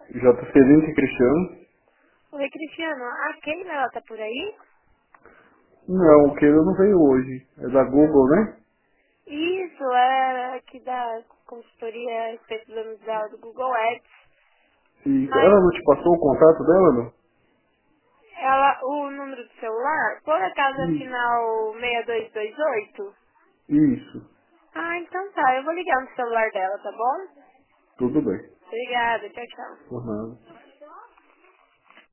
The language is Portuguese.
J. Celente Cristiano? Oi, Cristiano. A Keila, ela tá por aí? Não, o Keila não veio hoje. É da Google, né? Isso, é aqui da consultoria a respeito do anúncio dela do Google Ads. Isso. Mas Ela não te passou o contato dela, não? ela, o número do celular, por acaso é Isso. final 6228? Isso. Ah, então tá. Eu vou ligar no celular dela, tá bom? Tudo bem. Obrigada. Tchau, tchau. Por nada.